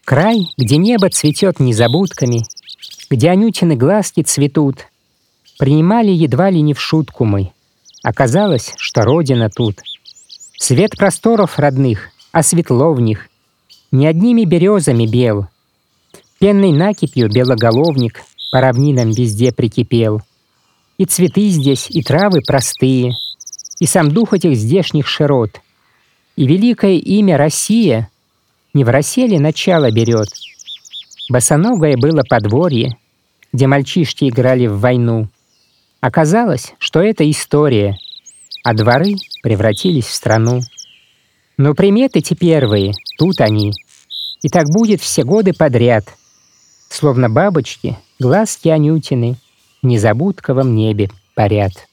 Край, где небо цветет незабудками, где Анютины глазки цветут, принимали едва ли не в шутку мы. Оказалось, что родина тут. Свет просторов родных, а светло в них. Не одними березами бел. Пенной накипью белоголовник по равнинам везде прикипел. И цветы здесь, и травы простые, и сам дух этих здешних широт. И великое имя Россия не в росе ли начало берет? Босоногое было подворье, где мальчишки играли в войну. Оказалось, что это история, а дворы превратились в страну. Но приметы те первые, тут они, и так будет все годы подряд. Словно бабочки, глазки Анютины в незабудковом небе парят.